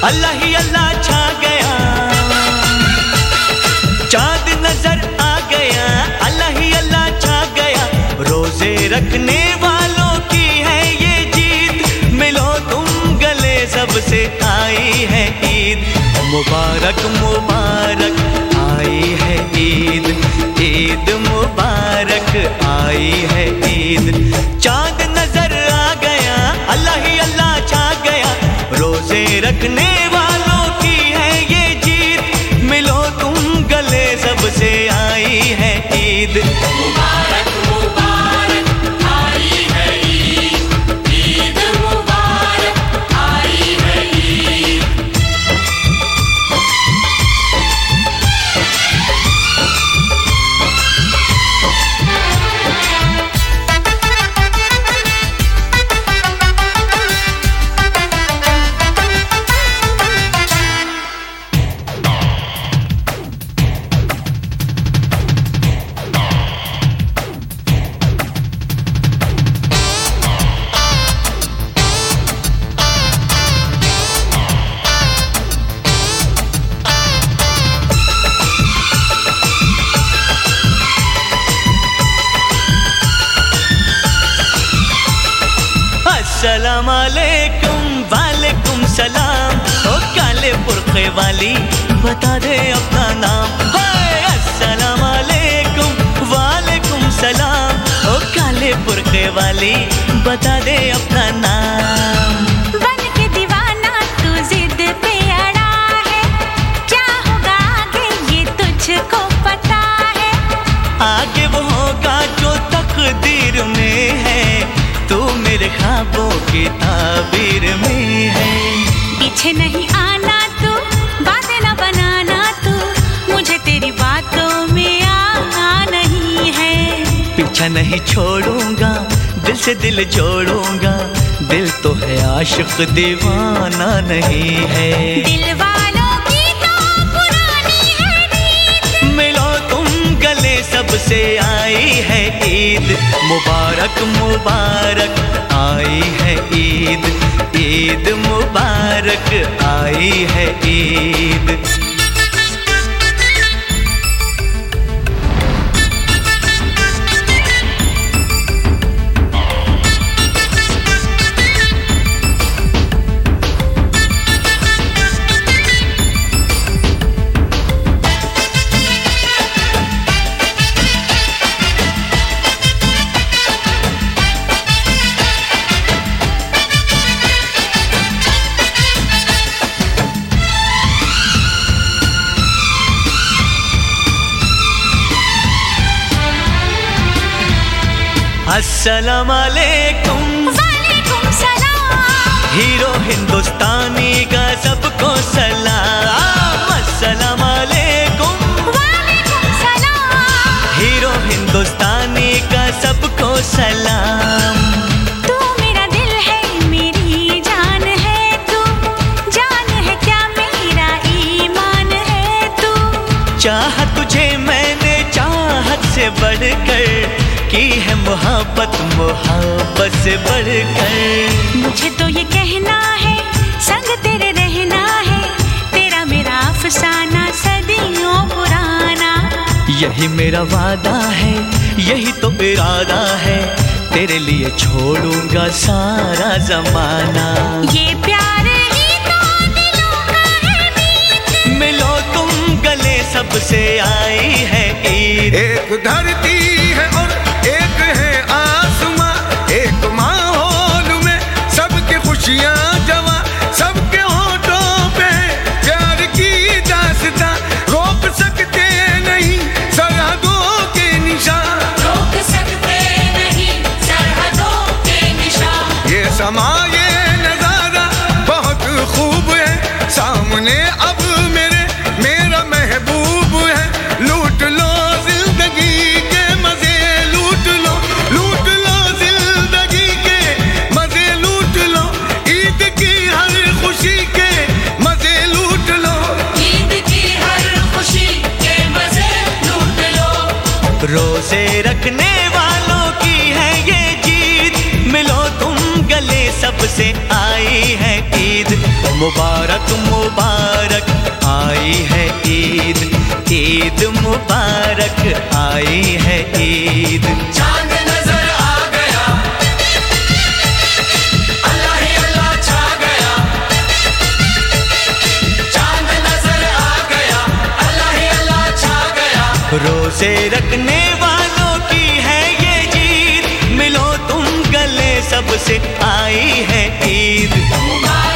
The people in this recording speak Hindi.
अल्लाह ही अल्लाह छा गया, चांद नजर आ गया, अल्लाह ही अल्लाह छा गया। रोजे रखने वालों की है ये जीत, मिलो तुम गले सबसे आई है ईद। मुबारक मुबारक आई है ईद, ईद मुबारक आई है ईद। चांद नजर आ गया, अल्लाह ही अल्लाह छा गया। रोजे रखने वालों की है ये जीत, मिलो तुम गले सबसे आई है ईद। मुबारक मुबारक आई है ईद, ईद मुबारक आई है ईद। अस्सलाम वालेकुम, वालेकुम सलाम। ओ काले पुरखे वाली बता दे अपना नाम। अस्सलाम वालेकुम, वालेकुम सलाम। ओ काले पुरखे वाली बता दे अपना नाम। बन के दीवाना तू जिद पे अड़ा है, क्या होगा आगे ये तुझको पता है। आगे वो होगा जो तकदीर में है, तू मेरे ख्वाबों की ताबीर में है। पीछे नहीं आना तू, बातें ना बनाना तू, मुझे तेरी बातों में आना नहीं है। पीछा नहीं छोड़ूंगा, दिल से दिल जोड़ूंगा, दिल तो है आशिक दीवाना नहीं है। दिल वालों की तो पुरानी है नींद, मिलो तुम गले सबसे आई है ईद। मुबारक मुबारक आई है ईद, ईद मुबारक आई है ईद। अस्सलाम वालेकुम, वालेकुम सलाम। हीरो हिंदुस्तानी का सबको सलाम। अस्सलाम वालेकुम, वालेकुम सलाम। हीरो हिंदुस्तानी का सबको सलाम। तू मेरा दिल है, मेरी जान है तू, जान है क्या मेरा ईमान है तू। चाह तुझे मैंने चाहत से बढ़कर की है, मोहब्बत मोहब्बत से बढ़कर। मुझे तो ये कहना है, संग तेरे रहना है, तेरा मेरा अफसाना सदियों पुराना। यही मेरा वादा है, यही तो इरादा है, तेरे लिए छोड़ूंगा सारा जमाना। ये प्यार ही तो दिलों का है मीत, मिलो तुम गले सबसे आई है ईद। एक धरती है और एक है आसमां, एक माहौल में सबके खुशियां जवा, सबके होठों पे प्यार की दास्तां। रोक सकते नहीं सरहदों के निशान, रोक सकते नहीं सरहदों के निशान। ये समा ये नजारा बहुत खूब है, सामने अब मेरा महबूब है। लूट लो जिंदगी के मजे, लूट लो जिंदगी के मजे, लूट लो ईद की हर खुशी के मजे, लूट लो ईद की हर खुशी के मजे लूट लो। रोजे रखने वालों की है ये जीत, मिलो तुम गले सबसे आई है ईद। मुबारक मुबारक आई है ईद, ईद मुबारक आई है ईद। चांद नजर आ गया, अल्लाह ही अल्लाह छा गया। चांद नजर आ गया, अल्लाह ही अल्लाह छा गया। रोजे रखने वालों की है ये जीत, मिलो तुम गले सबसे आई है ईद।